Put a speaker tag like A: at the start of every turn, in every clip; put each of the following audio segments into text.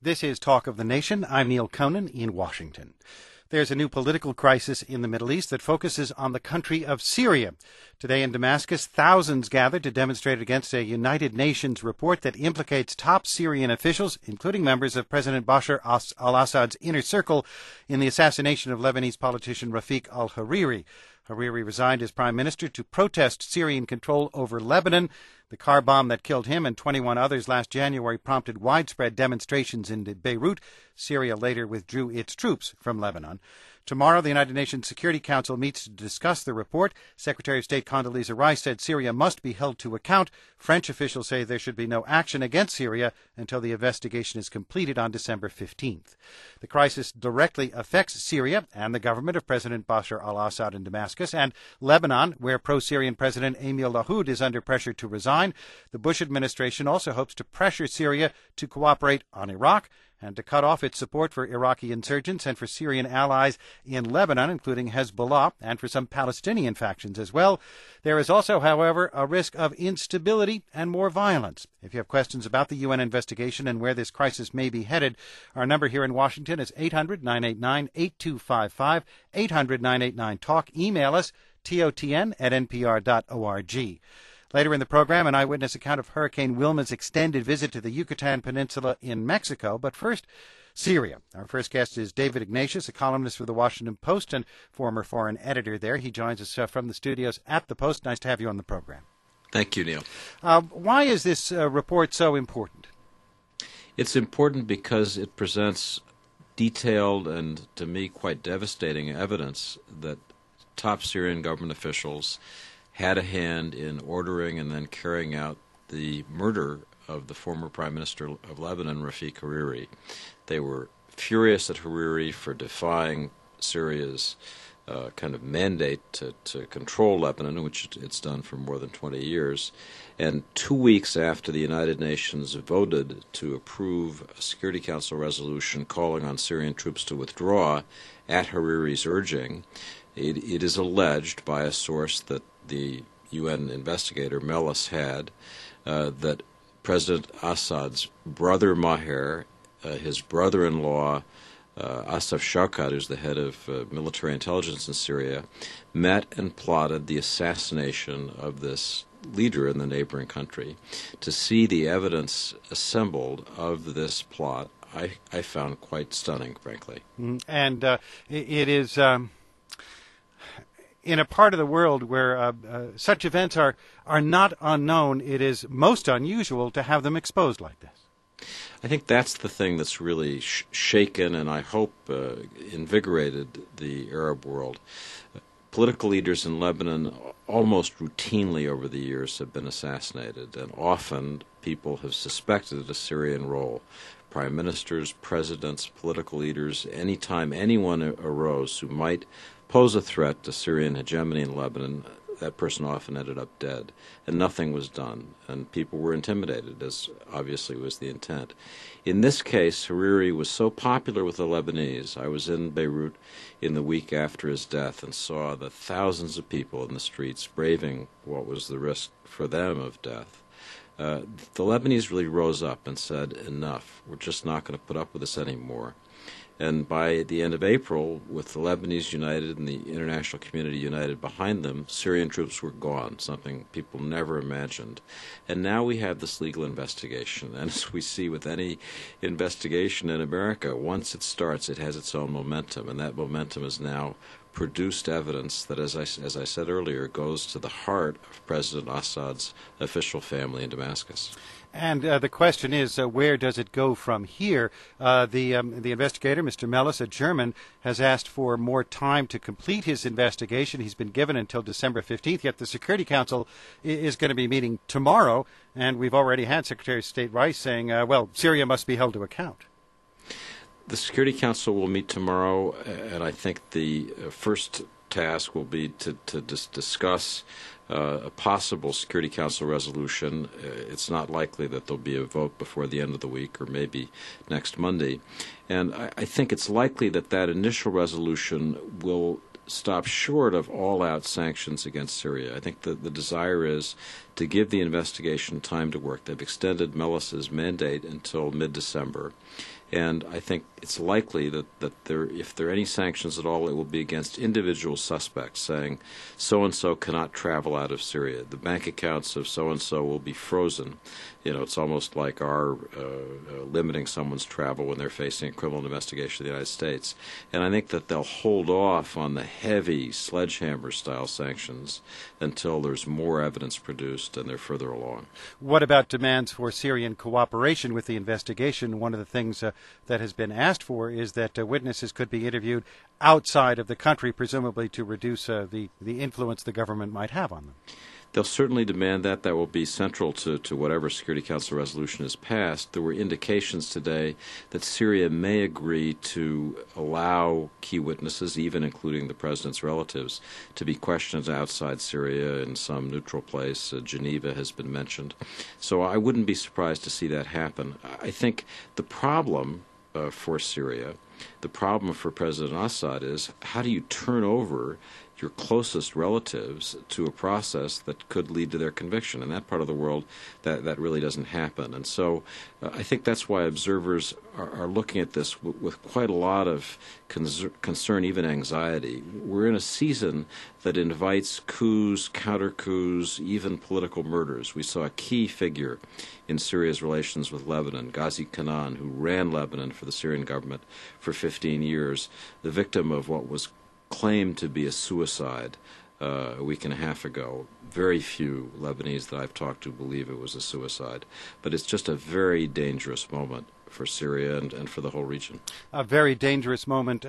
A: This is Talk of the Nation. I'm Neil Conan in Washington. There's a new political crisis in the Middle East that focuses on the country of Syria. Today in Damascus, thousands gathered to demonstrate against a United Nations report that implicates top Syrian officials, including members of President Bashar al-Assad's inner circle, in the assassination of Lebanese politician Rafiq al-Hariri. Hariri resigned as prime minister to protest Syrian control over Lebanon. The car bomb that killed him and 21 others last January prompted widespread demonstrations in Beirut. Syria later withdrew its troops from Lebanon. Tomorrow, the United Nations Security Council meets to discuss the report. Secretary of State Condoleezza Rice said Syria must be held to account. French officials say there should be no action against Syria until the investigation is completed on December 15th. The crisis directly affects Syria and the government of President Bashar al-Assad in Damascus, and Lebanon, where pro-Syrian President Emil Lahoud is under pressure to resign. The Bush administration also hopes to pressure Syria to cooperate on Iraq and to cut off its support for Iraqi insurgents and for Syrian allies in Lebanon, including Hezbollah, and for some Palestinian factions as well. There is also, however, a risk of instability and more violence. If you have questions about the UN investigation and where this crisis may be headed, our number here in Washington is 800-989-8255, 800-989-TALK. Email us, totn@npr.org. Later in the program, an eyewitness account of Hurricane Wilma's extended visit to the Yucatan Peninsula in Mexico. But first, Syria. Our first guest is David Ignatius, a columnist for the Washington Post and former foreign editor there. He joins us from the studios at the Post. Nice to have you on the program.
B: Thank you, Neil.
A: Why is this report so important?
B: It's important because it presents detailed and, to me, quite devastating evidence that top Syrian government officials had a hand in ordering and then carrying out the murder of the former Prime Minister of Lebanon, Rafiq Hariri. They were furious at Hariri for defying Syria's kind of mandate to control Lebanon, which it's done for more than 20 years. And 2 weeks after the United Nations voted to approve a Security Council resolution calling on Syrian troops to withdraw at Hariri's urging, it is alleged by a source that the UN investigator Melis had that President Assad's brother Maher, his brother-in-law Asaf Shawkat, who's the head of military intelligence in Syria, met and plotted the assassination of this leader in the neighboring country. To see the evidence assembled of this plot, I found quite stunning, frankly.
A: And it is in a part of the world where such events are not unknown, it is most unusual to have them exposed like this.
B: I think that's the thing that's really shaken and I hope invigorated the Arab world. Political leaders in Lebanon almost routinely over the years have been assassinated, and often people have suspected a Syrian role. Prime ministers, presidents, political leaders, anytime anyone arose who might pose a threat to Syrian hegemony in Lebanon, that person often ended up dead, and nothing was done, and people were intimidated, as obviously was the intent. In this case, Hariri was so popular with the Lebanese. I was in Beirut in the week after his death and saw the thousands of people in the streets braving what was the risk for them of death. The Lebanese really rose up and said, enough, we're just not going to put up with this anymore. And by the end of April, with the Lebanese united and the international community united behind them, Syrian troops were gone, something people never imagined. And now we have this legal investigation. And as we see with any investigation in America, once it starts, it has its own momentum. And that momentum has now produced evidence that, as I said earlier, goes to the heart of President Assad's official family in Damascus.
A: And the question is, where does it go from here? The investigator, Mr. Melis, a German, has asked for more time to complete his investigation. He's been given until December 15th, yet the Security Council is going to be meeting tomorrow, and we've already had Secretary of State Rice saying, well, Syria must be held to account.
B: The Security Council will meet tomorrow, and I think the first task will be to discuss a possible Security Council resolution. It's not likely that there'll be a vote before the end of the week or maybe next Monday. And I think it's likely that that initial resolution will stop short of all-out sanctions against Syria. I think the desire is to give the investigation time to work. They've extended Melis's mandate until mid-December. And I think it's likely that if there are any sanctions at all, it will be against individual suspects, saying so-and-so cannot travel out of Syria. The bank accounts of so-and-so will be frozen. It's almost like our limiting someone's travel when they're facing a criminal investigation in the United States. And I think that they'll hold off on the heavy sledgehammer-style sanctions until there's more evidence produced and they're further along.
A: What about demands for Syrian cooperation with the investigation? One of the things that has been asked for is that witnesses could be interviewed outside of the country, presumably to reduce the influence the government might have on them.
B: They'll certainly demand that. That will be central to whatever Security Council resolution is passed. There were indications today that Syria may agree to allow key witnesses, even including the president's relatives, to be questioned outside Syria in some neutral place. Geneva has been mentioned. So I wouldn't be surprised to see that happen. I think the problem for Syria, the problem for President Assad is, how do you turn over your closest relatives to a process that could lead to their conviction? In that part of the world, that really doesn't happen. And so I think that's why observers are looking at this with quite a lot of concern, even anxiety. We're in a season that invites coups, counter-coups, even political murders. We saw a key figure in Syria's relations with Lebanon, Ghazi Kanaan, who ran Lebanon for the Syrian government for 15 years, the victim of what was claimed to be a suicide a week and a half ago. Very few Lebanese that I've talked to believe it was a suicide. But it's just a very dangerous moment for Syria and for the whole region. A
A: very dangerous moment.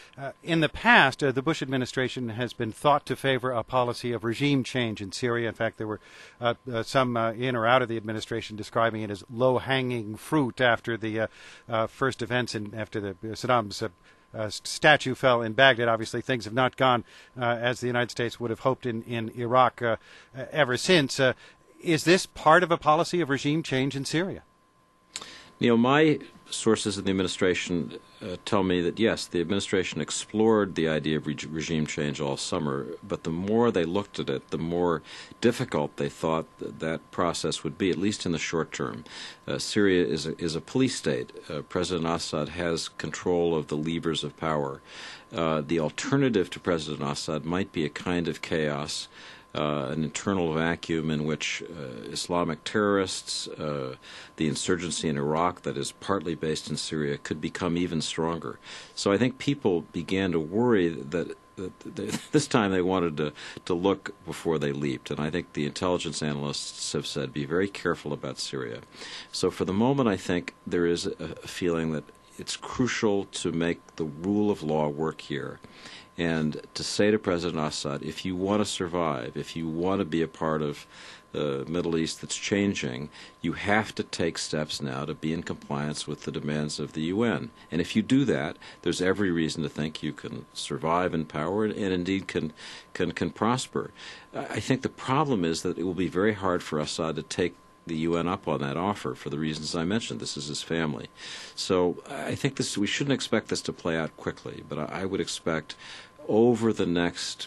A: In the past, the Bush administration has been thought to favor a policy of regime change in Syria. In fact, there were some in or out of the administration describing it as low-hanging fruit after the first events after the Saddam's statue fell in Baghdad. Obviously, things have not gone as the United States would have hoped in Iraq ever since. Is this part of a policy of regime change in Syria?
B: My sources in the administration tell me that, yes, the administration explored the idea of regime change all summer, but the more they looked at it, the more difficult they thought that process would be, at least in the short term. Syria is a police state. President Assad has control of the levers of power. The alternative to President Assad might be a kind of chaos, an internal vacuum in which Islamic terrorists, the insurgency in Iraq that is partly based in Syria, could become even stronger. So I think people began to worry that this time they wanted to look before they leaped. And I think the intelligence analysts have said, be very careful about Syria. So for the moment, I think there is a feeling that it's crucial to make the rule of law work here, and to say to President Assad, if you want to survive, if you want to be a part of the Middle East that's changing, you have to take steps now to be in compliance with the demands of the UN. And if you do that, there's every reason to think you can survive in power and indeed can prosper. I think the problem is that it will be very hard for Assad to take the UN up on that offer for the reasons I mentioned. This is his family. So I think we shouldn't expect this to play out quickly, but I would expect over the next,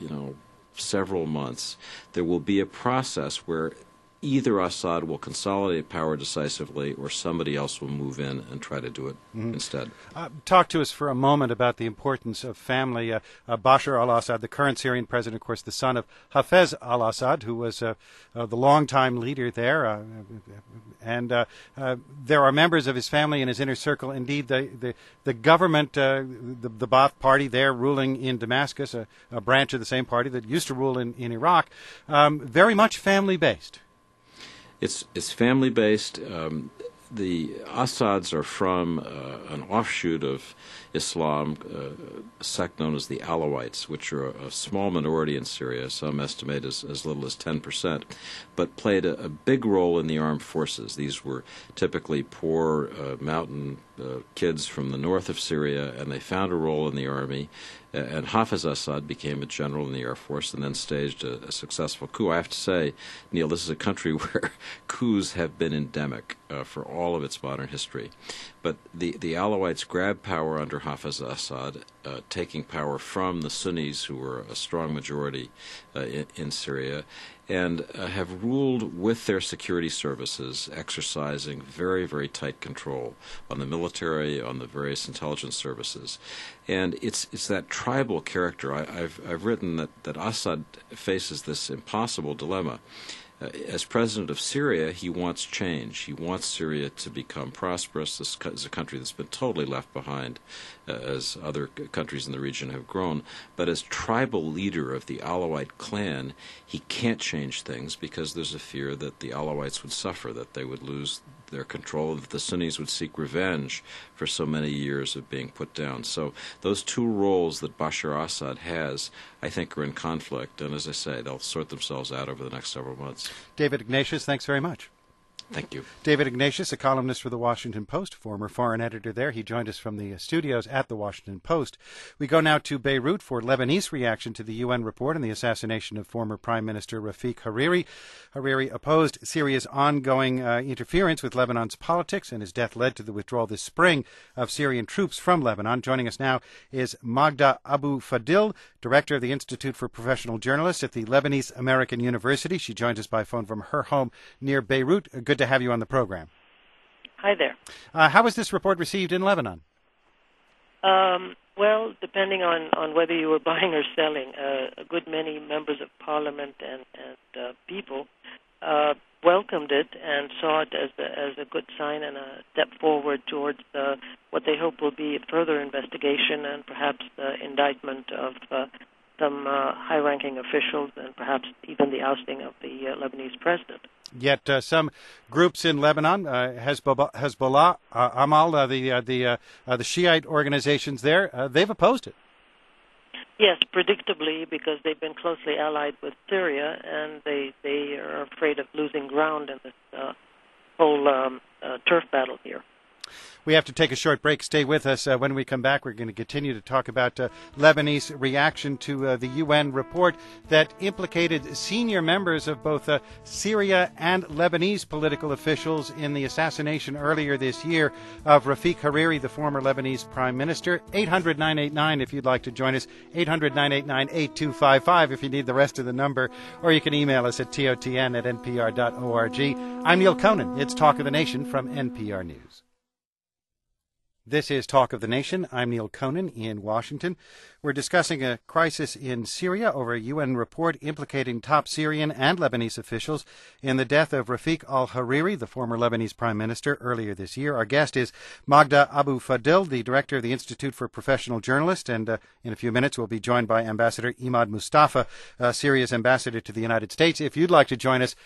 B: several months, there will be a process where either Assad will consolidate power decisively or somebody else will move in and try to do it instead.
A: Talk to us for a moment about the importance of family. Bashar al-Assad, the current Syrian president, of course, the son of Hafez al-Assad, who was the longtime leader there. And there are members of his family in his inner circle. Indeed, the government, the Ba'ath Party there ruling in Damascus, a branch of the same party that used to rule in Iraq, very much family-based.
B: It's family-based. The Assads are from an offshoot of Islam, a sect known as the Alawites, which are a small minority in Syria, some estimate as little as 10%, but played a big role in the armed forces. These were typically poor mountain kids from the north of Syria, and they found a role in the army. And Hafez Assad became a general in the Air Force and then staged a successful coup. I have to say, Neil, this is a country where coups have been endemic for all of its modern history. But the Alawites grabbed power under Hafez Assad, taking power from the Sunnis, who were a strong majority in Syria. and have ruled with their security services, exercising very, very tight control on the military, on the various intelligence services. And it's that tribal character. I've written that Assad faces this impossible dilemma. As president of Syria, he wants change. He wants Syria to become prosperous. This is a country that's been totally left behind as other countries in the region have grown. But as tribal leader of the Alawite clan, he can't change things because there's a fear that the Alawites would suffer, that they would lose their control, that the Sunnis would seek revenge for so many years of being put down. So those two roles that Bashar Assad has, I think, are in conflict. And as I say, they'll sort themselves out over the next several months.
A: David Ignatius, thanks very much.
B: Thank you.
A: David Ignatius, a columnist for The Washington Post, former foreign editor there. He joined us from the studios at The Washington Post. We go now to Beirut for Lebanese reaction to the UN report on the assassination of former Prime Minister Rafik Hariri. Hariri opposed Syria's ongoing interference with Lebanon's politics, and his death led to the withdrawal this spring of Syrian troops from Lebanon. Joining us now is Magda Abu Fadil, director of the Institute for Professional Journalists at the Lebanese American University. She joins us by phone from her home near Beirut. Good to have you on the program.
C: Hi there.
A: How was this report received in Lebanon?
C: Well, depending on whether you were buying or selling, a good many members of parliament and people welcomed it and saw it as a good sign and a step forward towards what they hope will be a further investigation and perhaps indictment of some high-ranking officials and perhaps even the ousting of the Lebanese president.
A: Yet some groups in Lebanon, Hezbollah, Amal, the Shiite organizations there, they've opposed it.
C: Yes, predictably, because they've been closely allied with Syria, and they are afraid of losing ground in this whole turf battle here.
A: We have to take a short break. Stay with us. When we come back, we're going to continue to talk about Lebanese reaction to the UN report that implicated senior members of both Syria and Lebanese political officials in the assassination earlier this year of Rafik Hariri, the former Lebanese prime minister. 800-989 if you'd like to join us. 800-989-8255 if you need the rest of the number. Or you can email us at totn@npr.org. I'm Neil Conan. It's Talk of the Nation from NPR News. This is Talk of the Nation. I'm Neil Conan in Washington. We're discussing a crisis in Syria over a UN report implicating top Syrian and Lebanese officials in the death of Rafik al-Hariri, the former Lebanese prime minister, earlier this year. Our guest is Magda Abu Fadil, the director of the Institute for Professional Journalists, and in a few minutes we'll be joined by Ambassador Imad Mustafa, Syria's ambassador to the United States. If you'd like to join us,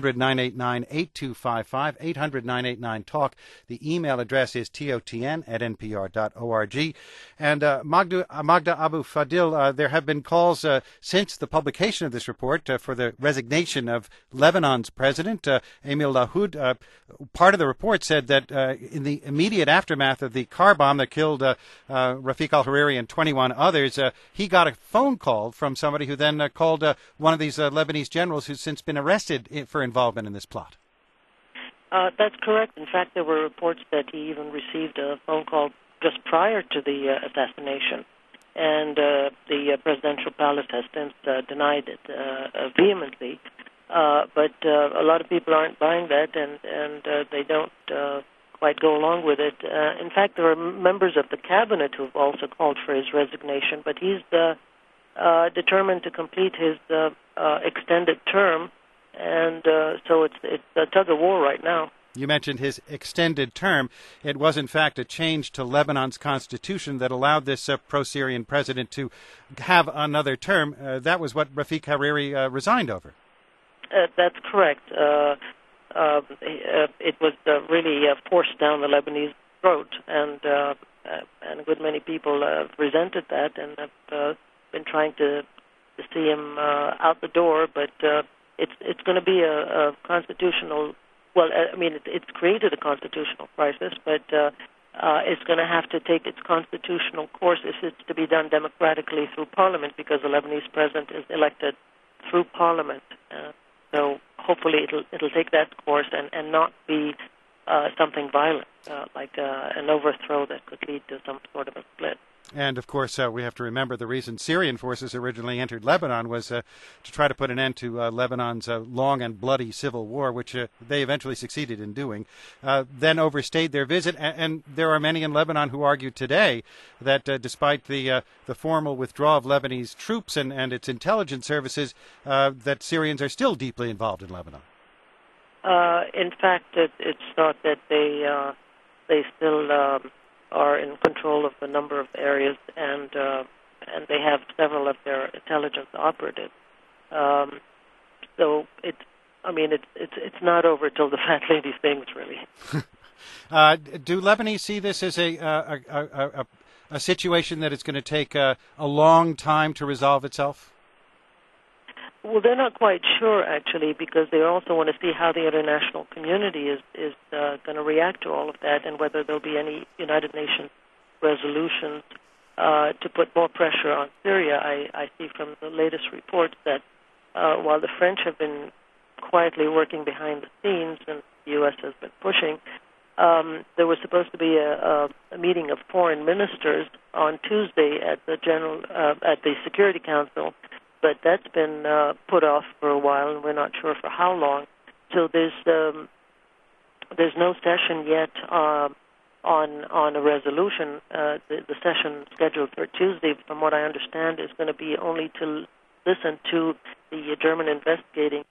A: 800-989-8255, 800-989-TALK. The email address is totn@npr.org. And Magda Abu Fadil, there have been calls since the publication of this report for the resignation of Lebanon's president, Emil Lahoud. Part of the report said that in the immediate aftermath of the car bomb that killed Rafik al-Hariri and 21 others, he got a phone call from somebody who then called one of these Lebanese generals who's since been arrested for involvement in this plot.
C: That's correct. In fact, there were reports that he even received a phone call just prior to the assassination. And the presidential palace has since denied it vehemently. But a lot of people aren't buying that, and they don't quite go along with it. In fact, there are members of the cabinet who have also called for his resignation, but he's determined to complete his extended term, and so it's a tug-of-war right now.
A: You mentioned his extended term. It was, in fact, a change to Lebanon's constitution that allowed this pro-Syrian president to have another term. That was what Rafik Hariri resigned over.
C: That's correct. It was really forced down the Lebanese throat, and a good many people have resented that and have been trying to see him out the door. But it's going to be a constitutional. Well, I mean, it's created a constitutional crisis, but it's going to have to take its constitutional course if it's to be done democratically through Parliament, because the Lebanese president is elected through Parliament. So hopefully it'll take that course and not be something violent, like an overthrow that could lead to some sort of a split.
A: And, of course, we have to remember the reason Syrian forces originally entered Lebanon was to try to put an end to Lebanon's long and bloody civil war, which they eventually succeeded in doing, then overstayed their visit. And there are many in Lebanon who argue today that despite the formal withdrawal of Lebanese troops and its intelligence services, that Syrians are still deeply involved in Lebanon.
C: In fact, it's thought that they still are in control of a number of areas, and they have several of their intelligence operatives. So it's not over till the fat lady sings, really.
A: Do Lebanese see this as a situation that it's going to take a long time to resolve itself?
C: Well, they're not quite sure, actually, because they also want to see how the international community is going to react to all of that, and whether there'll be any United Nations resolutions to put more pressure on Syria. I see from the latest reports that while the French have been quietly working behind the scenes, and the U.S. has been pushing, there was supposed to be a meeting of foreign ministers on Tuesday at the Security Council. But that's been put off for a while, and we're not sure for how long. So there's no session yet on a resolution. The session scheduled for Tuesday, from what I understand, is going to be only to listen to the German investigating.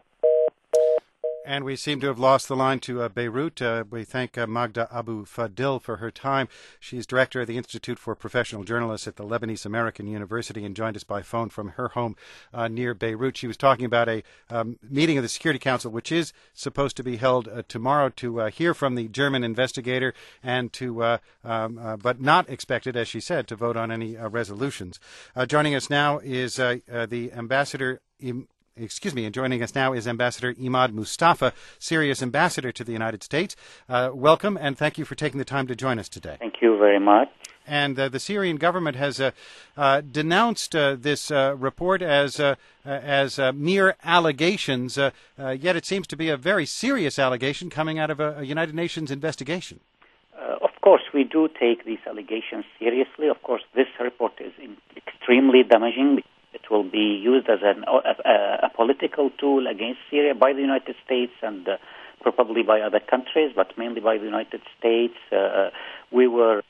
A: And we seem to have lost the line to Beirut. We thank Magda Abu Fadil for her time. She's director of the Institute for Professional Journalists at the Lebanese American University and joined us by phone from her home near Beirut. She was talking about a meeting of the Security Council, which is supposed to be held tomorrow, to hear from the German investigator and to, but not expected, as she said, to vote on any resolutions. Joining us now is the ambassador. And joining us now is Ambassador Imad Mustafa, Syria's ambassador to the United States. Welcome, and thank you for taking the time to join us today.
D: Thank you very much.
A: And the Syrian government has denounced this report as mere allegations, yet it seems to be a very serious allegation coming out of a United Nations investigation.
D: Of course, we do take these allegations seriously. Of course, this report is extremely damaging. It will be used as a political tool against Syria by the United States and probably by other countries, but mainly by the United States. We were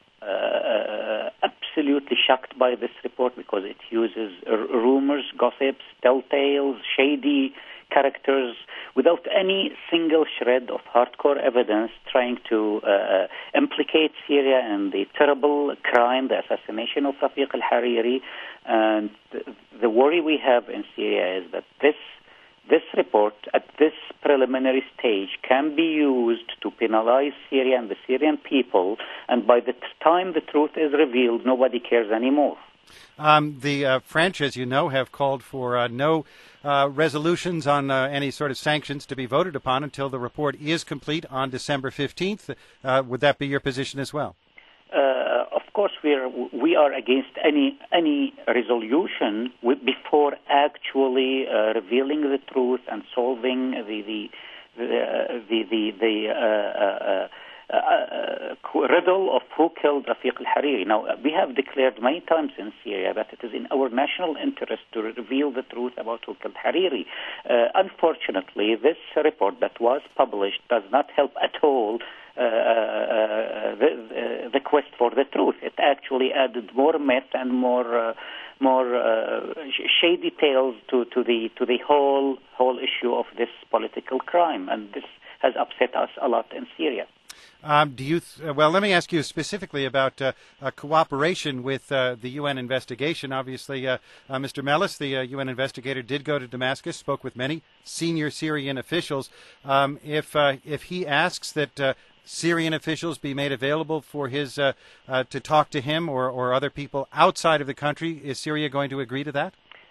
D: absolutely shocked by this report because it uses rumors, gossips, telltales, shady characters without any single shred of hardcore evidence, trying to implicate Syria in the terrible crime, the assassination of Rafiq al-Hariri. And the worry we have in Syria is that this report at this preliminary stage can be used to penalize Syria and the Syrian people, and by the time the truth is revealed, nobody cares anymore.
A: The French, as you know, have called for no resolutions on any sort of sanctions to be voted upon until the report is complete on December 15th. Would that be your position as well?
D: Of course, we are against any resolution before actually revealing the truth and solving the riddle of who killed Rafiq al-Hariri. Now, we have declared many times in Syria that it is in our national interest to reveal the truth about who killed Hariri. Unfortunately, this report that was published does not help at all the quest for the truth. It actually added more myth and more shady tales to the whole issue of this political crime, and this has upset us a lot in Syria.
A: Well, let me ask you specifically about cooperation with the UN investigation. Obviously, Mr. Melis, the UN investigator, did go to Damascus, spoke with many senior Syrian officials. If he asks that Syrian officials be made available for his to talk to him or other people outside of the country, is Syria going to agree to that?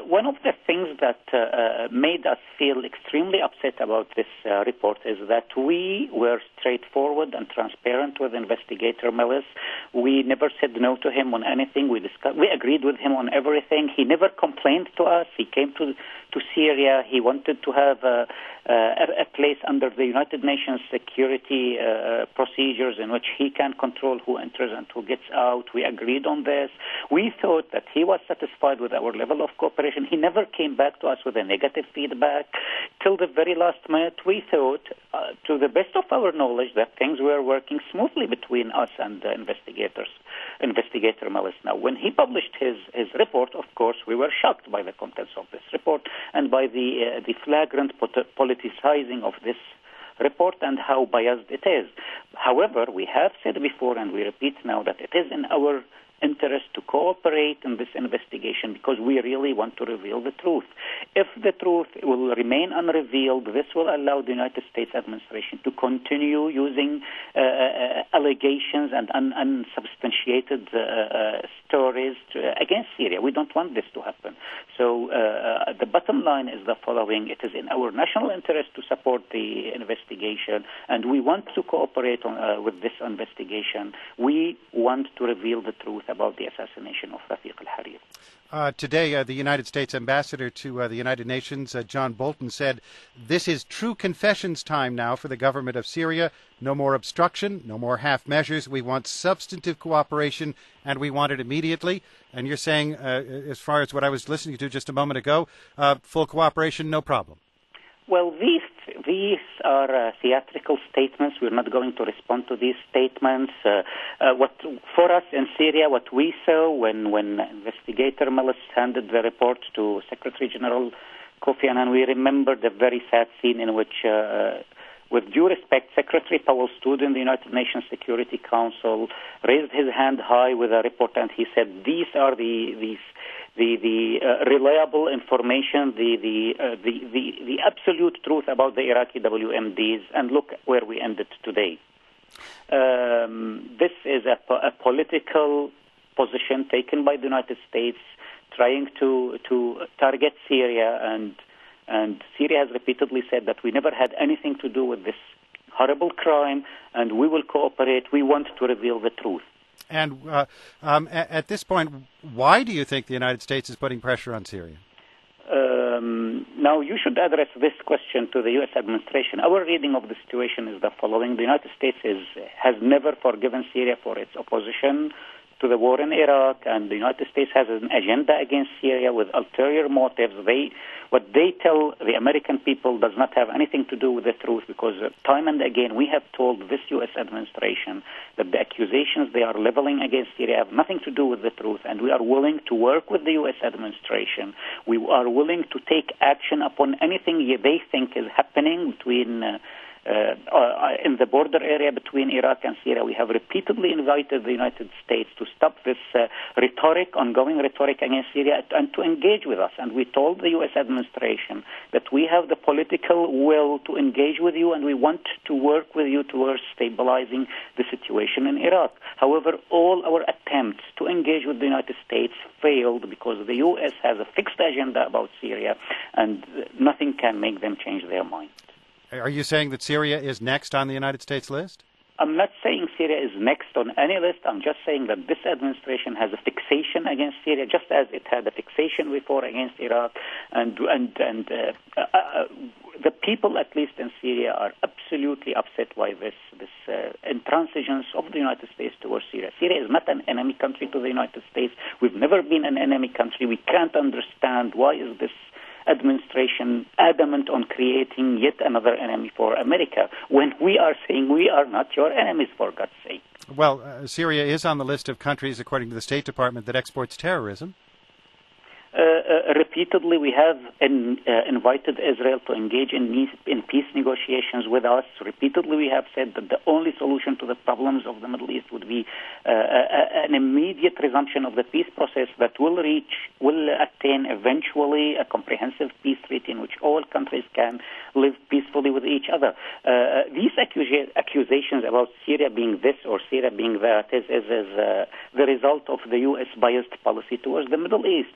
D: one of the things that made us feel extremely upset about this report is that we were straightforward and transparent with investigator Meles. We never said no to him on anything. We agreed with him on everything. He never complained to us. He came to Syria. He wanted to have a place under the United Nations security procedures in which he can control who enters and who gets out. We agreed on this. We thought that he was satisfied with our level of cooperation. He never came back to us with a negative feedback. Till the very last minute, we thought, to the best of our knowledge, that things were working smoothly between us and the investigator Meles. Now, when he published his report, of course, we were shocked by the contents of this report and by the flagrant politicizing of this report and how biased it is. However, we have said before, and we repeat now, that it is in our interest to cooperate in this investigation because we really want to reveal the truth. If the truth will remain unrevealed, this will allow the United States administration to continue using allegations and unsubstantiated stories against Syria. We don't want this to happen. So the bottom line is the following. It is in our national interest to support the investigation, and we want to cooperate with this investigation. We want to reveal the truth about the assassination of Rafiq al-Hariri.
A: Today, the United States ambassador to the United Nations, John Bolton, said, "This is true confessions time now for the government of Syria. No more obstruction, no more half measures. We want substantive cooperation, and we want it immediately." And you're saying, as far as what I was listening to just a moment ago, full cooperation, no problem.
D: Well, these are theatrical statements. We're not going to respond to these statements. For us in Syria, what we saw when investigator Meles handed the report to Secretary General Kofi Annan, we remember the very sad scene in which, with due respect, Secretary Powell stood in the United Nations Security Council, raised his hand high with a report, and he said, "These are the reliable information, the absolute truth about the Iraqi WMDs, and look where we ended today." This is a political position taken by the United States, trying to target Syria, and Syria has repeatedly said that we never had anything to do with this horrible crime, and we will cooperate. We want to reveal the truth.
A: And at this point, why do you think the United States is putting pressure on Syria?
D: Now, you should address this question to the U.S. administration. Our reading of the situation is the following. The United States has never forgiven Syria for its opposition to the war in Iraq, and the United States has an agenda against Syria with ulterior motives. What they tell the American people does not have anything to do with the truth, because time and again we have told this U.S. administration that the accusations they are leveling against Syria have nothing to do with the truth, and we are willing to work with the U.S. administration. We are willing to take action upon anything they think is happening between in the border area between Iraq and Syria. We have repeatedly invited the United States to stop this ongoing rhetoric against Syria, and to engage with us. And we told the U.S. administration that we have the political will to engage with you, and we want to work with you towards stabilizing the situation in Iraq. However, all our attempts to engage with the United States failed because the U.S. has a fixed agenda about Syria, and nothing can make them change their mind.
A: Are you saying that Syria is next on the United States list?
D: I'm not saying Syria is next on any list. I'm just saying that this administration has a fixation against Syria, just as it had a fixation before against Iraq. And the people, at least in Syria, are absolutely upset by this intransigence of the United States towards Syria. Syria is not an enemy country to the United States. We've never been an enemy country. We can't understand why is this administration adamant on creating yet another enemy for America when we are saying we are not your enemies, for God's sake.
A: Well, Syria is on the list of countries, according to the State Department, that exports terrorism.
D: Repeatedly, we have invited Israel to engage in peace negotiations with us. Repeatedly, we have said that the only solution to the problems of the Middle East would be an immediate resumption of the peace process that will attain eventually a comprehensive peace treaty in which all countries can live peacefully with each other. These accusations about Syria being this or Syria being that is the result of the U.S. biased policy towards the Middle East. It has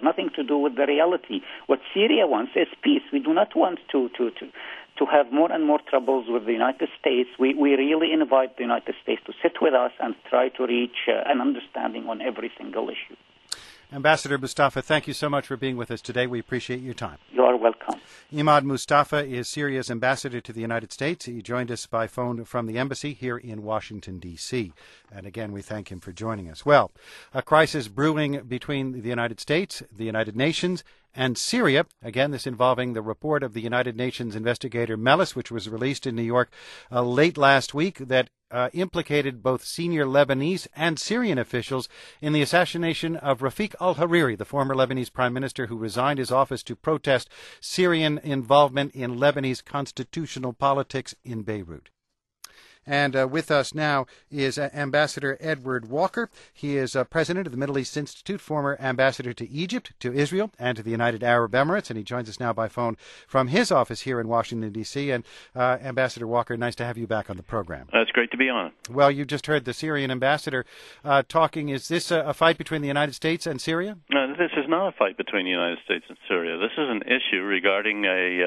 D: nothing to do with the reality. What Syria wants is peace. We do not want to have more and more troubles with the United States. We really invite the United States to sit with us and try to reach an understanding on every single issue.
A: Ambassador Mustafa, thank you so much for being with us today. We appreciate your time.
D: You are welcome.
A: Imad Mustafa is Syria's ambassador to the United States. He joined us by phone from the embassy here in Washington, D.C. And again, we thank him for joining us. Well, a crisis brewing between the United States, the United Nations, and Syria. Again, this involving the report of the United Nations investigator Melis, which was released in New York late last week, that implicated both senior Lebanese and Syrian officials in the assassination of Rafiq al-Hariri, the former Lebanese prime minister who resigned his office to protest Syrian involvement in Lebanese constitutional politics in Beirut. And with us now is Ambassador Edward Walker. He is president of the Middle East Institute, former ambassador to Egypt, to Israel, and to the United Arab Emirates. And he joins us now by phone from his office here in Washington, D.C. And Ambassador Walker, nice to have you back on the program.
E: It's great to be on.
A: Well, you just heard the Syrian ambassador talking. Is this a fight between the United States and Syria?
E: No, this is not a fight between the United States and Syria. This is an issue regarding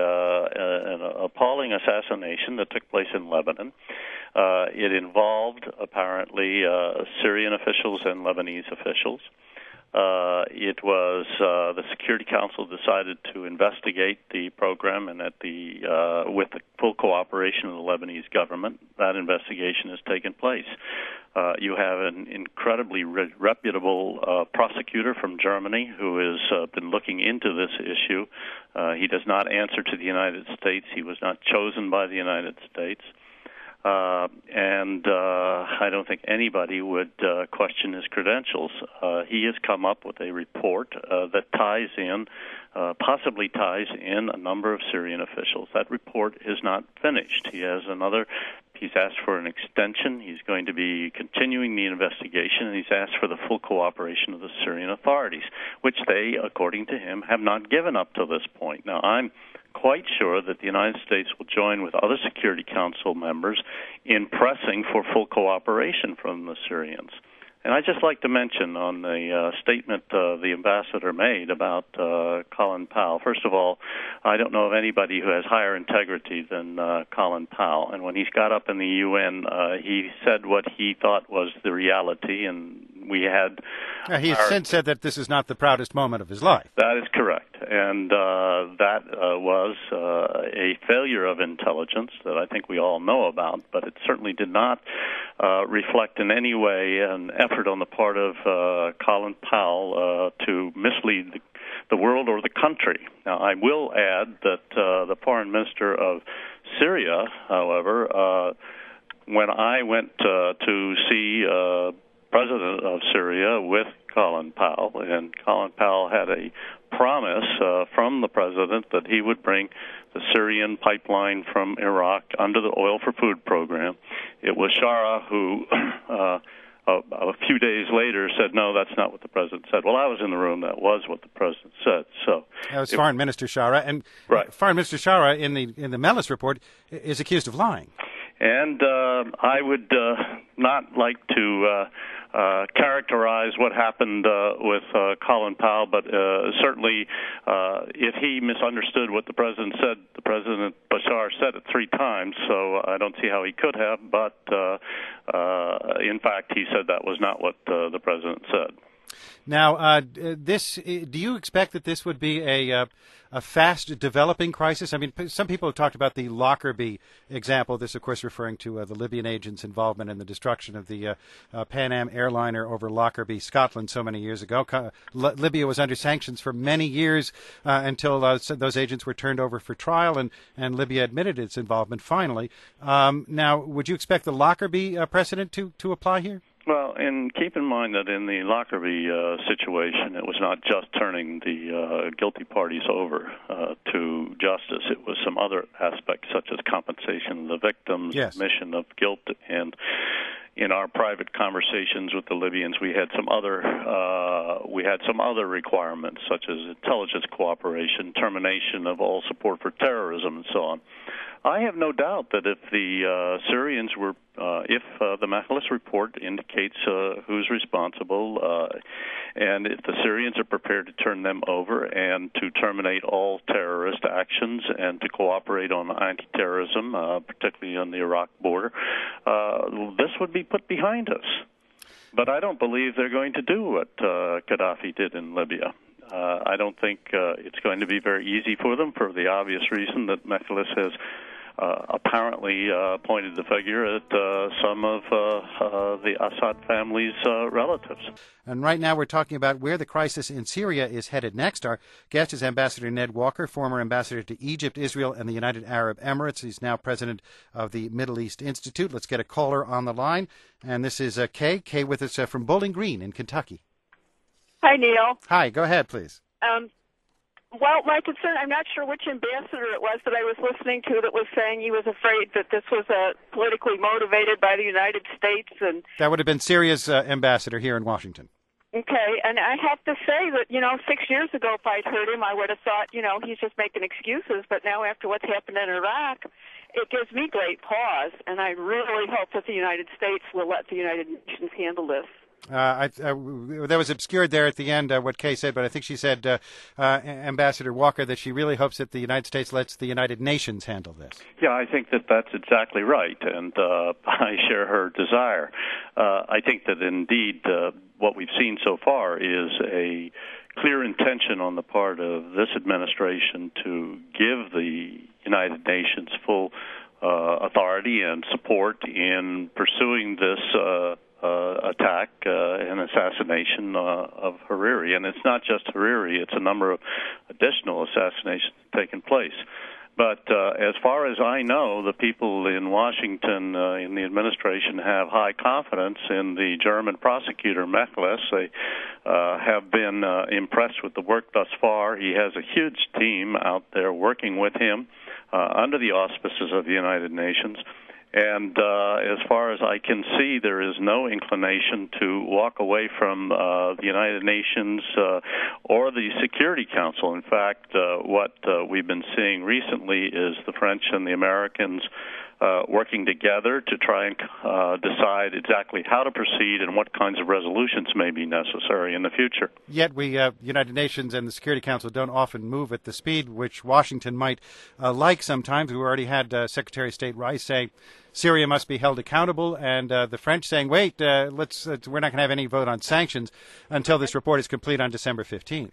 E: an appalling assassination that took place in Lebanon. It involved, apparently, Syrian officials and Lebanese officials. It was the Security Council decided to investigate the program, and with the full cooperation of the Lebanese government, that investigation has taken place. You have an incredibly reputable prosecutor from Germany who has been looking into this issue. He does not answer to the United States. He was not chosen by the United States. And I don't think anybody would question his credentials. He has come up with a report that possibly ties in a number of Syrian officials. That report is not finished. He's asked for an extension. He's going to be continuing the investigation, and he's asked for the full cooperation of the Syrian authorities, which they, according to him, have not given up to this point. Now, I'm quite sure that the United States will join with other Security Council members in pressing for full cooperation from the Syrians. And I'd just like to mention on the statement the ambassador made about Colin Powell. First of all, I don't know of anybody who has higher integrity than Colin Powell. And when he got up in the UN, he said what he thought was the reality, and we had...
A: He has since said that this is not the proudest moment of his life.
E: That is correct. And that was a failure of intelligence that I think we all know about, but it certainly did not reflect in any way an effort on the part of Colin Powell to mislead the world or the country. Now, I will add that the foreign minister of Syria, however, when I went to see president of Syria with Colin Powell, and Colin Powell had a promise from the president that he would bring the Syrian pipeline from Iraq under the Oil for Food program. It was Shara who a few days later said, no, that's not what the president said. Well, I was in the room. That was what the president said. So
A: that was Foreign Minister Shara. And
E: right.
A: Foreign Minister Shara, in the Melis report, is accused of lying.
E: And I would not like to characterize what happened with Colin Powell, but certainly if he misunderstood what the president said, the President Bashar said it 3 times, so I don't see how he could have, but in fact he said that was not what the president said.
A: Now, do you expect that this would be a fast developing crisis? I mean, some people have talked about the Lockerbie example. This, of course, referring to the Libyan agents' involvement in the destruction of the Pan Am airliner over Lockerbie, Scotland, so many years ago. Libya was under sanctions for many years until those agents were turned over for trial, and Libya admitted its involvement finally. Now, would you expect the Lockerbie precedent to apply here?
E: Well, and keep in mind that in the Lockerbie situation, it was not just turning the guilty parties over to justice. It was some other aspects, such as compensation of the victims,
A: yes,
E: admission of guilt, and in our private conversations with the Libyans, we had some other requirements, such as intelligence cooperation, termination of all support for terrorism, and so on. I have no doubt that if the Syrians were if the Mekhlis report indicates who's responsible, and if the Syrians are prepared to turn them over and to terminate all terrorist actions and to cooperate on anti-terrorism, particularly on the Iraq border, this would be put behind us. But I don't believe they're going to do what Gaddafi did in Libya. I don't think it's going to be very easy for them, for the obvious reason that Mekhlis has apparently pointed the finger at some of the Assad family's relatives.
A: And right now we're talking about where the crisis in Syria is headed next. Our guest is Ambassador Ned Walker, former ambassador to Egypt, Israel, and the United Arab Emirates. He's now president of the Middle East Institute. Let's get a caller on the line. And this is Kay. Kay with us from Bowling Green in Kentucky.
F: Hi, Neil.
A: Hi, go ahead, please.
F: Well, my concern, I'm not sure which ambassador it was that I was listening to that was saying he was afraid that this was politically motivated by the United States. And
A: that would have been Syria's ambassador here in Washington.
F: Okay, and I have to say that, 6 years ago, if I'd heard him, I would have thought, he's just making excuses. But now after what's happened in Iraq, it gives me great pause. And I really hope that the United States will let the United Nations handle this.
A: That was obscured there at the end, what Kay said, but I think she said, Ambassador Walker, that she really hopes that the United States lets the United Nations handle this.
E: Yeah, I think that that's exactly right, and I share her desire. I think that indeed what we've seen so far is a clear intention on the part of this administration to give the United Nations full authority and support in pursuing this attack and assassination of Hariri. And it's not just Hariri, it's a number of additional assassinations taking place. But as far as I know, the people in Washington, in the administration, have high confidence in the German prosecutor, Mekhlis. They have been impressed with the work thus far. He has a huge team out there working with him under the auspices of the United Nations. And as far as I can see, there is no inclination to walk away from the United Nations or the Security Council. In fact, what we've been seeing recently is the French and the Americans working together to try and decide exactly how to proceed and what kinds of resolutions may be necessary in the future.
A: Yet we, United Nations and the Security Council, don't often move at the speed which Washington might like sometimes. We already had Secretary of State Rice say Syria must be held accountable, and the French saying, wait, we're not going to have any vote on sanctions until this report is complete on December 15th.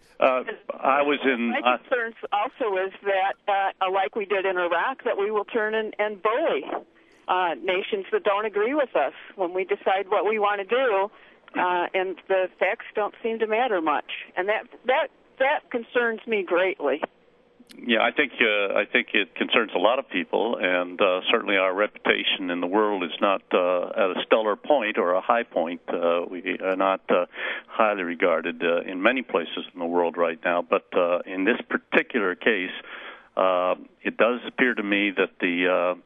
F: My concerns also is that, like we did in Iraq, that we will turn and bully nations that don't agree with us when we decide what we want to do, and the facts don't seem to matter much. And that concerns me greatly.
E: Yeah, I think it concerns a lot of people, and certainly our reputation in the world is not at a stellar point or a high point. We are not highly regarded in many places in the world right now. But in this particular case, it does appear to me that the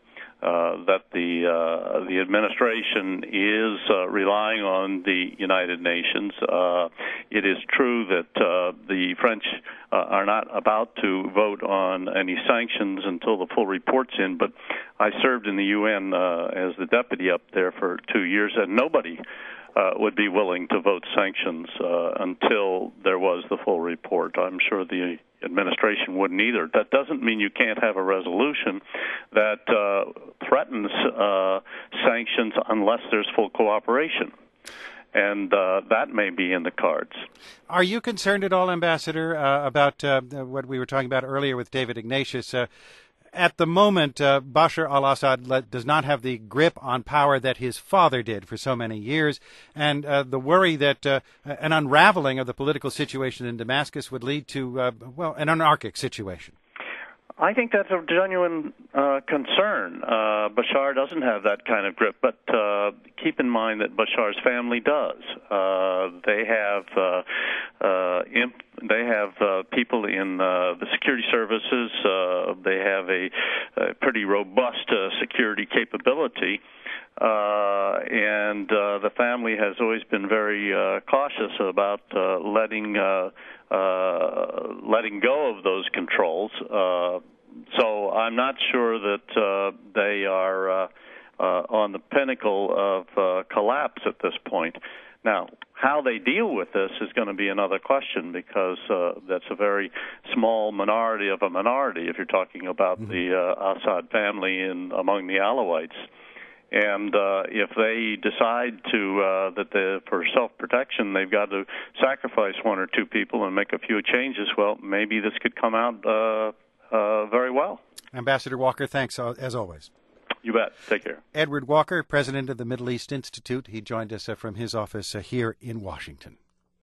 E: administration is relying on the United Nations. It is true that the French are not about to vote on any sanctions until the full report's in, but I served in the UN as the deputy up there for 2 years, and nobody would be willing to vote sanctions until there was the full report. I'm sure the administration wouldn't either. That doesn't mean you can't have a resolution that threatens sanctions unless there's full cooperation. And that may be in the cards.
A: Are you concerned at all, Ambassador, about what we were talking about earlier with David Ignatius? At the moment, Bashar al-Assad does not have the grip on power that his father did for so many years, and the worry that an unraveling of the political situation in Damascus would lead to, an anarchic situation.
E: I think that's a genuine concern. Bashar doesn't have that kind of grip, but keep in mind that Bashar's family does. They have people in the security services. They have a pretty robust security capability. And the family has always been very cautious about letting go of those controls. So I'm not sure that they are on the pinnacle of collapse at this point. Now, how they deal with this is going to be another question, because that's a very small minority of a minority if you're talking about the Assad family among the Alawites. And if they decide that for self-protection they've got to sacrifice one or two people and make a few changes, well, maybe this could come out very well.
A: Ambassador Walker, thanks as always.
E: You bet. Take care.
A: Edward Walker, president of the Middle East Institute. He joined us from his office here in Washington.